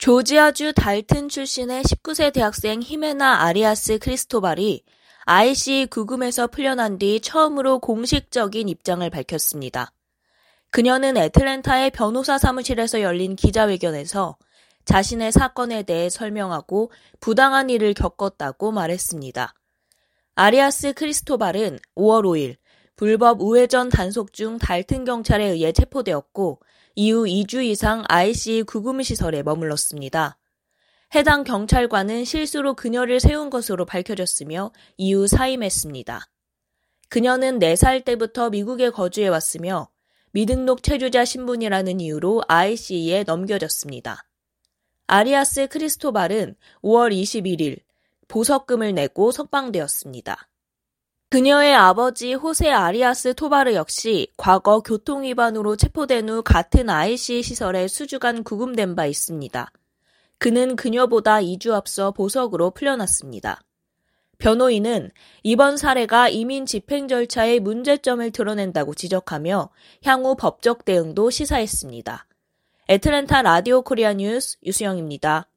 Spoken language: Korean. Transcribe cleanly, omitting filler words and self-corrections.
조지아주 달튼 출신의 19세 대학생 히메나 아리아스 크리스토발이 IC 구금에서 풀려난 뒤 처음으로 공식적인 입장을 밝혔습니다. 그녀는 애틀랜타의 변호사 사무실에서 열린 기자회견에서 자신의 사건에 대해 설명하고 부당한 일을 겪었다고 말했습니다. 아리아스 크리스토발은 5월 5일 불법 우회전 단속 중 달튼 경찰에 의해 체포되었고 이후 2주 이상 IC 구금시설에 머물렀습니다. 해당 경찰관은 실수로 그녀를 세운 것으로 밝혀졌으며 이후 사임했습니다. 그녀는 4살 때부터 미국에 거주해왔으며 미등록 체류자 신분이라는 이유로 IC에 넘겨졌습니다. 아리아스 크리스토발은 5월 21일 보석금을 내고 석방되었습니다. 그녀의 아버지 호세 아리아스 토바르 역시 과거 교통위반으로 체포된 후 같은 IC 시설에 수주간 구금된 바 있습니다. 그는 그녀보다 2주 앞서 보석으로 풀려났습니다. 변호인은 이번 사례가 이민 집행 절차의 문제점을 드러낸다고 지적하며 향후 법적 대응도 시사했습니다. 애틀랜타 라디오 코리아 뉴스 유수영입니다.